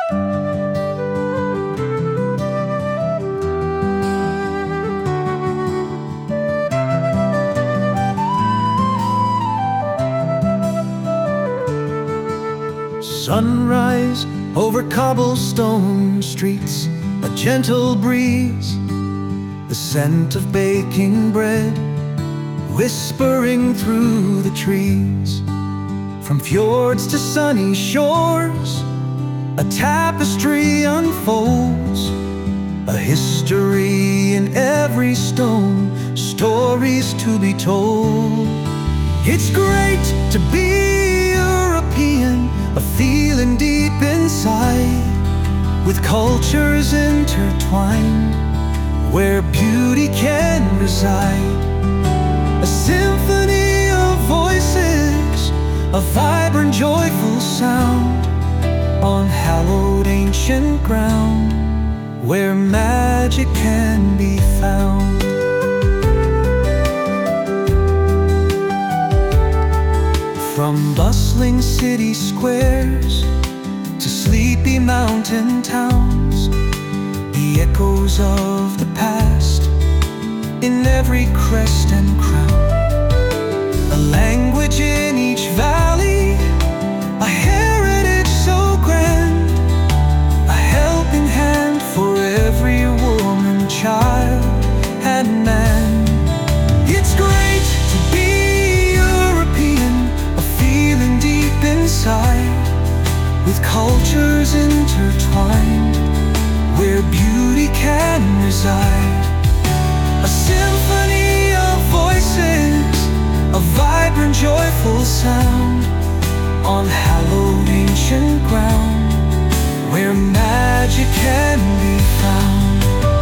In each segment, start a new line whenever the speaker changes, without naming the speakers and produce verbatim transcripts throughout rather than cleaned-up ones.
Sunrise over cobblestone streets, a gentle breeze, the scent of baking bread whispering through the trees. From fjords to sunny shores, a tapestry unfolds, a history in every stone, stories to be told. It's great to be European, a feeling deep inside, with cultures intertwined, where beauty can reside. A symphony of voices, a vibrant, joyful sound, on hallowed ancient ground, where magic can be found. From bustling city squares to sleepy mountain towns, the echoes of the past in every crest and crown. A language in each valley, a heritage so grand, a helping hand for every woman, child, and man. It's great to be European, a feeling deep inside, with cultures intertwined, where beauty can reside. A symphony of voices, a vibrant, joyful sound, on hallowed ancient ground, where magic can be found.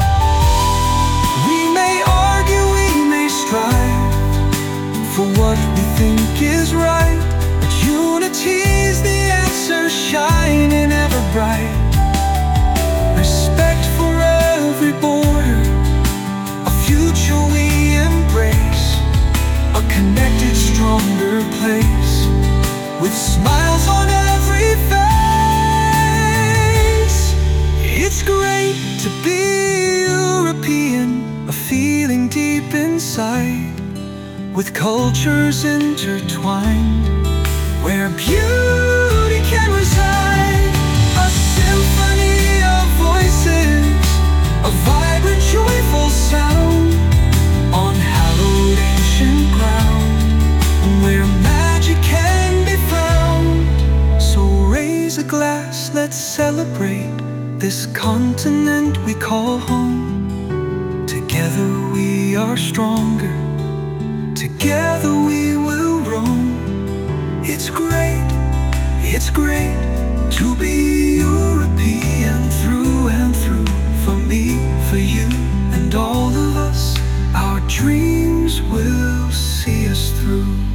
We may argue, we may strive for what we think is right, but unity's the answer, shining ever bright. Respect for every border, a future we embrace, a connected, stronger place, with smiles on every face. It's great to be European, a feeling deep inside, with cultures intertwined, where beauty can reside. A symphony of voices, a vibrant, joyful sound, on hallowed ancient ground, where magic can be found. So raise a glass, let's celebrate this continent we call home. Together we are stronger, together we will roam. It's great, it's great to be European through and through. For me, for you, and all of us, our dreams will see us through.